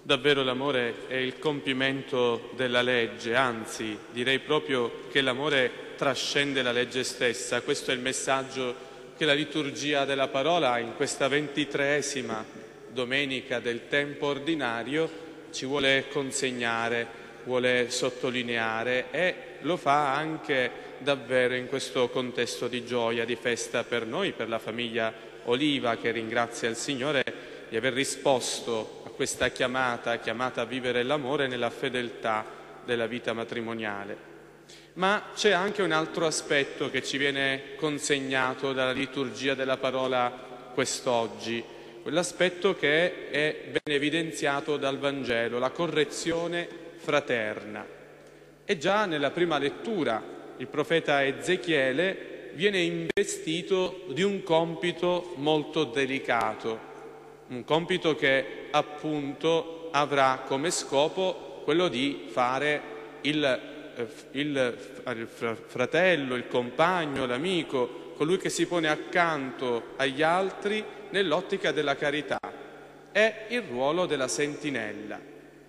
Davvero l'amore è il compimento della legge, anzi direi proprio che l'amore trascende la legge stessa. Questo è il messaggio che la liturgia della parola in questa 23esima domenica del tempo ordinario ci vuole consegnare, vuole sottolineare, e lo fa anche davvero in questo contesto di gioia, di festa per noi, per la famiglia Oliva, che ringrazia il Signore di aver risposto a questa chiamata a vivere l'amore nella fedeltà della vita matrimoniale. Ma c'è anche un altro aspetto che ci viene consegnato dalla liturgia della parola quest'oggi, quell'aspetto che è ben evidenziato dal Vangelo, la correzione fraterna. E già nella prima lettura il profeta Ezechiele viene investito di un compito molto delicato, un compito che appunto avrà come scopo quello di fare il fratello, il compagno, l'amico, colui che si pone accanto agli altri nell'ottica della carità. È il ruolo della sentinella.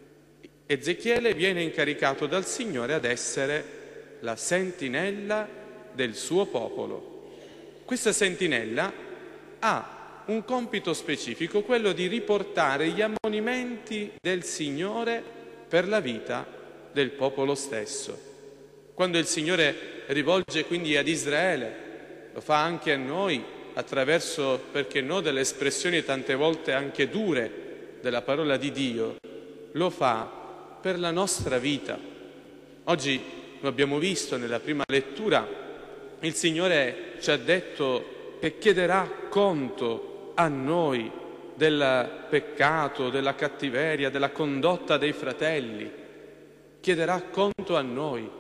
Ezechiele viene incaricato dal Signore ad essere la sentinella del suo popolo. Questa sentinella ha un compito specifico, quello di riportare gli ammonimenti del Signore per la vita del popolo stesso. Quando il Signore rivolge quindi ad Israele, lo fa anche a noi attraverso, perché no, delle espressioni tante volte anche dure della parola di Dio, lo fa per la nostra vita. Oggi, lo abbiamo visto nella prima lettura, il Signore ci ha detto che chiederà conto a noi del peccato, della cattiveria, della condotta dei fratelli. Chiederà conto a noi.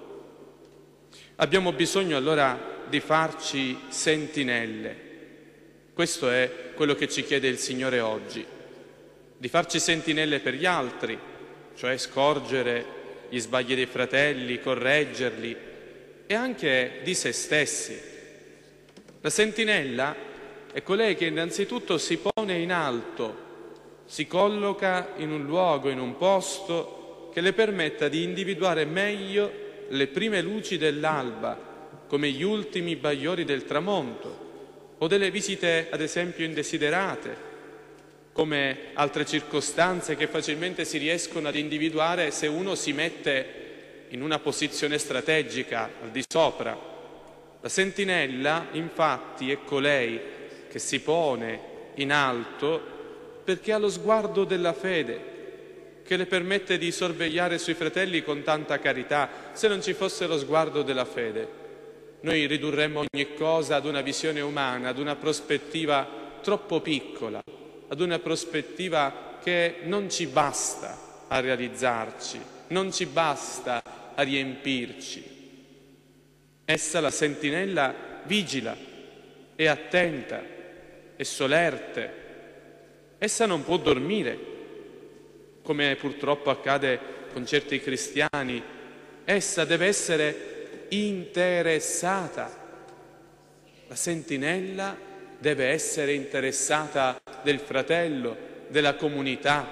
Abbiamo bisogno allora di farci sentinelle. Questo è quello che ci chiede il Signore oggi, di farci sentinelle per gli altri, cioè scorgere gli sbagli dei fratelli, correggerli, e anche di se stessi. La sentinella è colei che innanzitutto si pone in alto, si colloca in un luogo, in un posto che le permetta di individuare meglio le prime luci dell'alba, come gli ultimi bagliori del tramonto, o delle visite ad esempio indesiderate, come altre circostanze che facilmente si riescono ad individuare se uno si mette in una posizione strategica al di sopra. La sentinella, infatti, è colei che si pone in alto perché ha lo sguardo della fede, che le permette di sorvegliare sui fratelli con tanta carità. Se non ci fosse lo sguardo della fede, noi ridurremmo ogni cosa ad una visione umana, ad una prospettiva troppo piccola, ad una prospettiva che non ci basta a realizzarci, non ci basta a riempirci. Essa, la sentinella, vigila, è attenta, è solerte. Essa non può dormire, come purtroppo accade con certi cristiani. Essa deve essere interessata. La sentinella deve essere interessata del fratello, della comunità.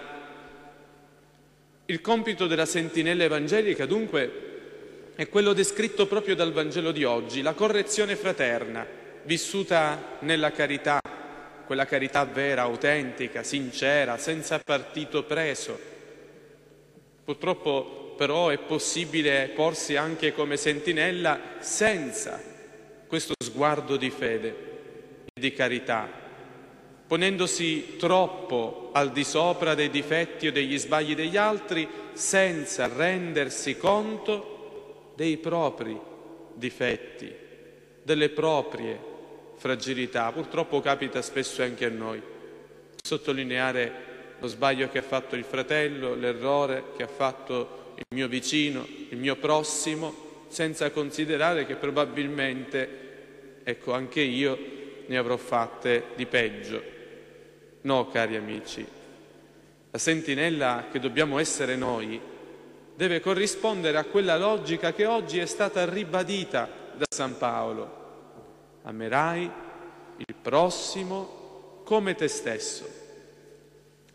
Il compito della sentinella evangelica, dunque, è quello descritto proprio dal Vangelo di oggi, la correzione fraterna, vissuta nella carità, quella carità vera, autentica, sincera, senza partito preso. Purtroppo però è possibile porsi anche come sentinella senza questo sguardo di fede e di carità, ponendosi troppo al di sopra dei difetti o degli sbagli degli altri, senza rendersi conto dei propri difetti, delle proprie fragilità. Purtroppo capita spesso anche a noi sottolineare lo sbaglio che ha fatto il fratello, l'errore che ha fatto il mio vicino, il mio prossimo, senza considerare che probabilmente, anche io ne avrò fatte di peggio. No, cari amici, la sentinella che dobbiamo essere noi deve corrispondere a quella logica che oggi è stata ribadita da San Paolo. Amerai il prossimo come te stesso.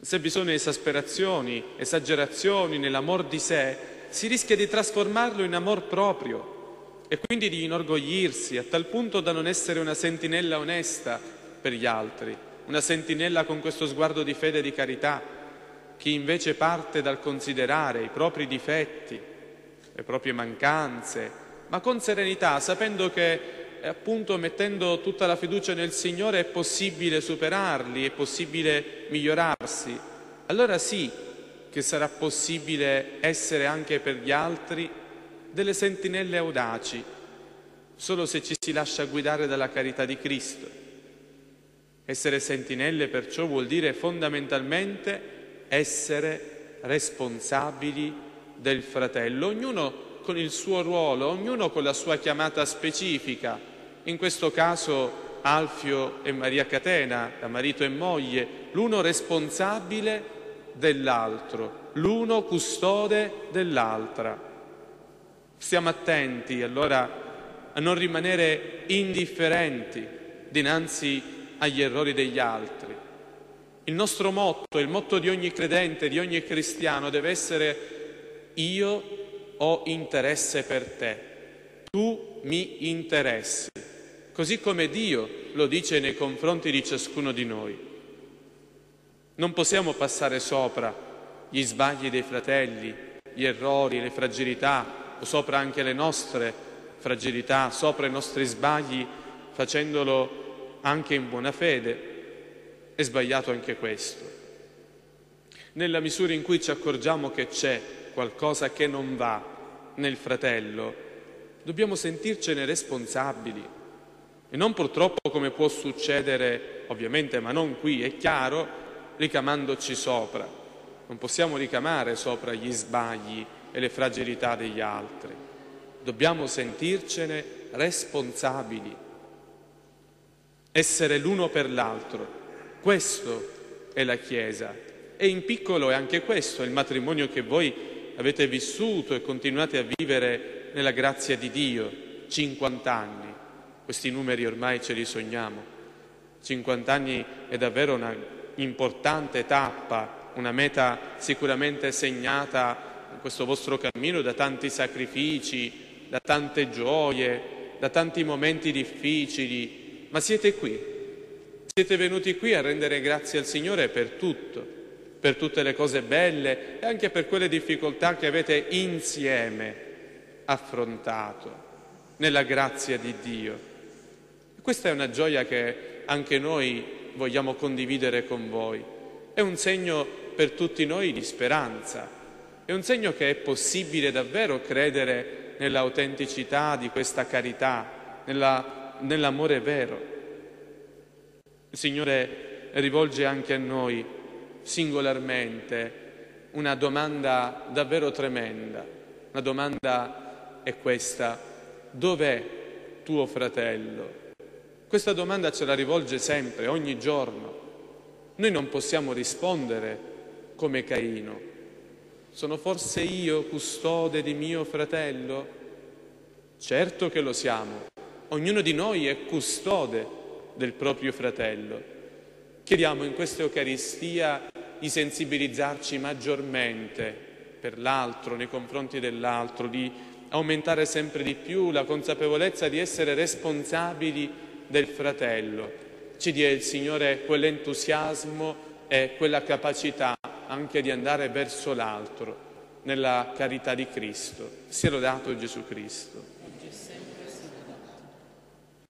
Se vi sono esasperazioni, esagerazioni nell'amor di sé, si rischia di trasformarlo in amor proprio e quindi di inorgoglirsi a tal punto da non essere una sentinella onesta per gli altri, una sentinella con questo sguardo di fede e di carità. Chi invece parte dal considerare i propri difetti, le proprie mancanze, ma con serenità, sapendo che appunto mettendo tutta la fiducia nel Signore è possibile superarli, è possibile migliorarsi, allora sì che sarà possibile essere anche per gli altri delle sentinelle audaci, solo se ci si lascia guidare dalla carità di Cristo. Essere sentinelle perciò vuol dire fondamentalmente essere responsabili del fratello, ognuno con il suo ruolo, ognuno con la sua chiamata specifica. In questo caso Alfio e Maria Catena, da marito e moglie, l'uno responsabile dell'altro, l'uno custode dell'altra. Stiamo attenti allora a non rimanere indifferenti dinanzi agli errori degli altri. Il nostro motto, il motto di ogni credente, di ogni cristiano deve essere: io ho interesse per te, tu mi interessi, così come Dio lo dice nei confronti di ciascuno di noi. Non possiamo passare sopra gli sbagli dei fratelli, gli errori, le fragilità, o sopra anche le nostre fragilità, sopra i nostri sbagli, facendolo anche in buona fede. È sbagliato anche questo. Nella misura in cui ci accorgiamo che c'è qualcosa che non va nel fratello, dobbiamo sentircene responsabili e non purtroppo, come può succedere ovviamente, ma non qui, è chiaro, ricamandoci sopra. Non possiamo ricamare sopra gli sbagli e le fragilità degli altri. Dobbiamo sentircene responsabili, essere l'uno per l'altro. Questo è la Chiesa e in piccolo è anche questo, il matrimonio che voi avete vissuto e continuate a vivere nella grazia di Dio. 50 anni, questi numeri ormai ce li sogniamo. 50 anni è davvero una importante tappa, una meta sicuramente segnata in questo vostro cammino da tanti sacrifici, da tante gioie, da tanti momenti difficili, ma siete qui. Siete venuti qui a rendere grazie al Signore per tutto, per tutte le cose belle e anche per quelle difficoltà che avete insieme affrontato nella grazia di Dio. Questa è una gioia che anche noi vogliamo condividere con voi. È un segno per tutti noi di speranza, è un segno che è possibile davvero credere nell'autenticità di questa carità, nell'amore vero. Il Signore rivolge anche a noi singolarmente una domanda davvero tremenda. La domanda è questa: dov'è tuo fratello? Questa domanda ce la rivolge sempre, ogni giorno. Noi non possiamo rispondere come Caino: sono forse io custode di mio fratello? Certo che lo siamo. Ognuno di noi è custode del proprio fratello. Chiediamo in questa Eucaristia di sensibilizzarci maggiormente per l'altro, nei confronti dell'altro, di aumentare sempre di più la consapevolezza di essere responsabili del fratello. Ci dia il Signore quell'entusiasmo e quella capacità anche di andare verso l'altro, nella carità di Cristo. Sia lodato Gesù Cristo.